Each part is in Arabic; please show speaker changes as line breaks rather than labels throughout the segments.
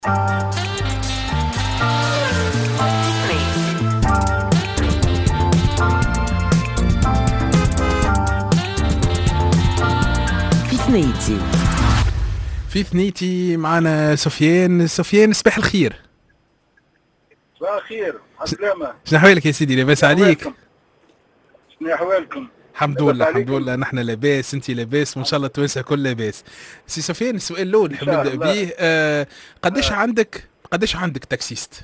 في ثنيتي
في ثنيتي معنا سفيان. سفيان صباح الخير.
صباح الخير، عسلامة.
شنو احوالك يا سيدي؟ لاباس عليك؟
شنو احوالكم؟
الحمد لله الحمد لله، نحن لاباس، انت لاباس، وان شاء الله التوانسه الكل لاباس. سي سفيان، السؤال الاول نحب نبدا به، قداش عندك تاكسيست؟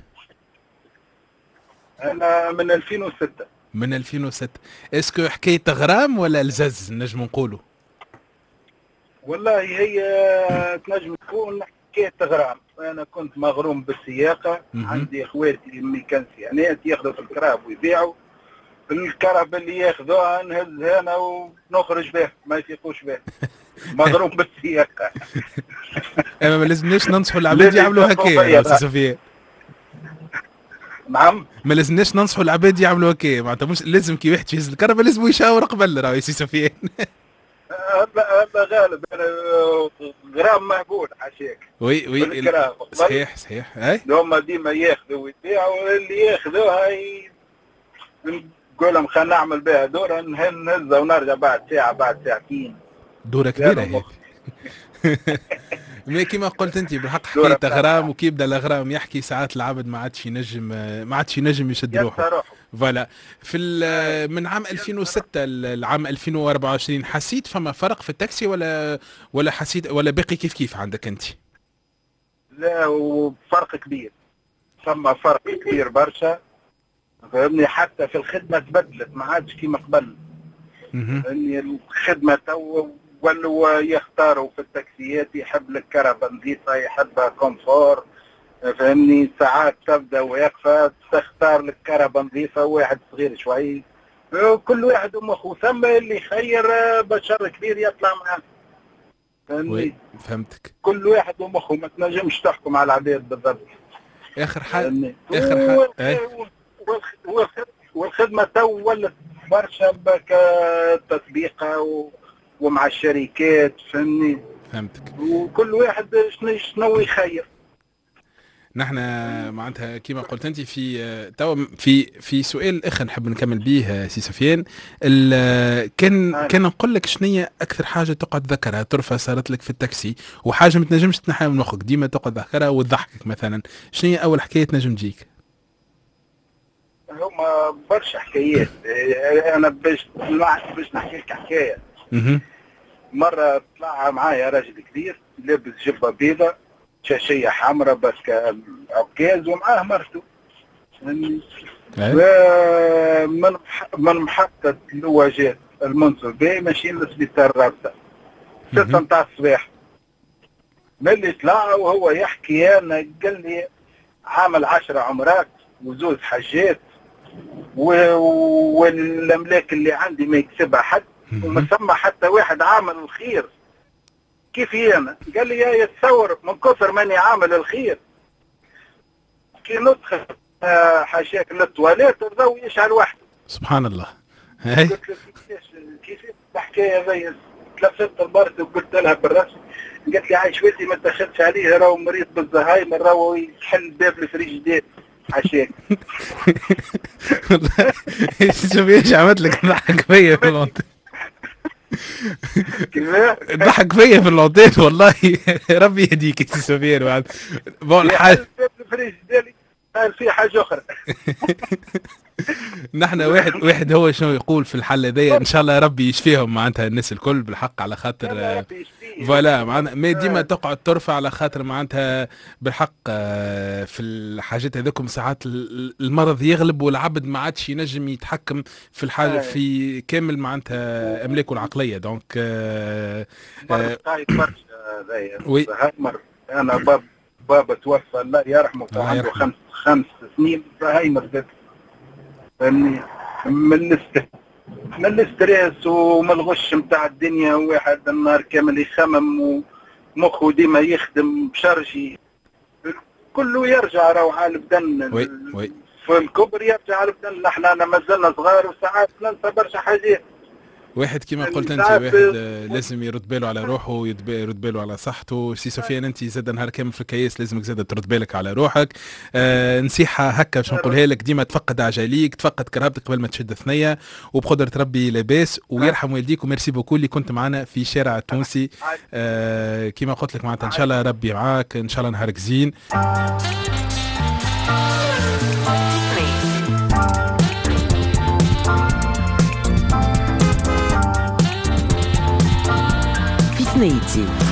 انا من 2006.
من 2006. اسكو حكايه غرام ولا الزز نجم نقولوا؟
والله هي تنجم تكون حكايه غرام. انا كنت مغروم بالسياقه، عندي اخواتي ميكانسيانات ياخذوا في الكراب ويبيعوا. الكرب اللي ياخذوها نهزها انا ونخرج به، ما يفيقوش به. مغروم بالسياقه.
اما ما لازمناش ننصحوا العباد يعملوا هكايا يا سي سفيان.
نعم،
ما لازمناش ننصحوا العباد يعملوا هكايا، معناتها مش لازم كي واحد يهز الكرب لازم يشاور قبل، راهو يا سي سفيان.
هذا غالب. انا غرام مهبول حاشاك.
وي صحيح اي
هما ديما ياخذوا ويبيعوا، اللي ياخذوها نقول لهم خلينا نعمل بها دوره نهزها ونرجع بعد ساعه بعد ساعتين.
دوره كبيره هيك. ما كيما قلت انت بالحق حكايه غرام، وكي يبدا الغرام يحكي ساعات العبد ما عادش ينجم يشد روحه. فوالا في من عام 2006 لعام 2024 حسيت فما فرق في التاكسي ولا حسيت ولا باقي كيف عندك انت؟
لا، وفرق كبير. ثم فرق كبير برشا، فهمني. حتى في الخدمه تبدلت، ما عادش كيما قبل. اني الخدمه تو ولوا يختاروا في التاكسيات، يحب لك كرهبه نظيفه، يحبها كومفور، فهمني. ساعات تبدا واقفه تختار لك كرهبه نظيفه، واحد صغير شوي، كل واحد ومخه. ثم اللي يخير بشر كبير يطلع معاه، فهمني.
فهمتك.
كل واحد ومخه، ما تنجمش تحكم على العباد بالضبط.
اخر حاجه
والخدمه تو ولت برشا تطبيقه ومع الشركات، فهمني.
فهمتك.
وكل واحد شنو يخير.
نحن معناتها كما قلت انت في سؤال اخر نحب نكمل به سي سفيان. كان نقول لك شنية اكثر حاجه تقعد تذكرها طرفه صارت لك في التاكسي، وحاجه ما تنجمش تنحيها من مخك، ديما تقعد تذكرها وتضحكك مثلا، شنية اول حكايه تنجم تجيك؟
هما برشا حكايات. انا باش نحكي لك حكايه. مره طلع معايا راجل كبير لابس جبه بيضة، شاشيه حمراء بس عكاز، ومعاه مرته. من محطه الواجات المنصور باي ماشيين للسبيطار رابطه 6 متاع الصباح. ملي طلع وهو يحكي، انا قال لي عامل 10 عمرات وزوز حاجات، والاملاك اللي عندي ما يكسبها حد، وما سمى حتى واحد عامل الخير. كيف انا؟ قال لي يا يتصور من كثر ماني عامل الخير، كي ندخل حاشاك للتواليت الضوء يشعل وحده.
سبحان الله.
قلت له كيف الحكايه زي تلفت المرت وقلت لها بالرسم. قالت لي عايش ولدي ما تاخذش عليه، راهو مريض بالزهايمر، راهو يحل باب الفريجيدير حاشاك.
والله شوف ايش عملت لك، ضحك فيا في الوقت. ضحك فيا في اللوطين والله. ربي يهديك يا سي سفيان. بعد بون حاجه
في حاجه اخرى.
نحن واحد هو شنو يقول في الحل هذايا، ان شاء الله ربي يشفيهم معناتها الناس الكل بالحق، على خاطر فوالا معناتها ما ديما تقعد ترفع، على خاطر معناتها بالحق في الحاجات هذوكم ساعات المرض يغلب، والعبد ما عادش ينجم يتحكم في الحاجه في كامل معناتها املاكه العقليه. دونك
انا بابا توفى الله يرحمه، عنده 5 سنين زهايمر، فهمني. من الاستريس ومن الغش متاع الدنيا، واحد النهار كامل يخمم ومخه ديما يخدم بشرجي، كله يرجع روح على البدن. في الكبر يرجع على البدن. احنا ما زلنا صغار وساعات ننسى برشا حاجات.
واحد كيما قلت انت، واحد لازم يرد باله على روحه ويرد باله على صحته. سي سفيان انت زاد نهار كامل في الكياس لازمك زاد ترد بالك على روحك. نصيحه هكا باش نقولها لك، ديما تفقد عجاليك، تفقد كرهبتك قبل ما تشد ثنيه، وبقدره ربي لاباس ويرحم والديك. وميرسي بوكو اللي كنت معنا في شارع التونسي. كيما قلت لك معناتها ان شاء الله ربي معاك، ان شاء الله نهارك زين.
Fitneiti.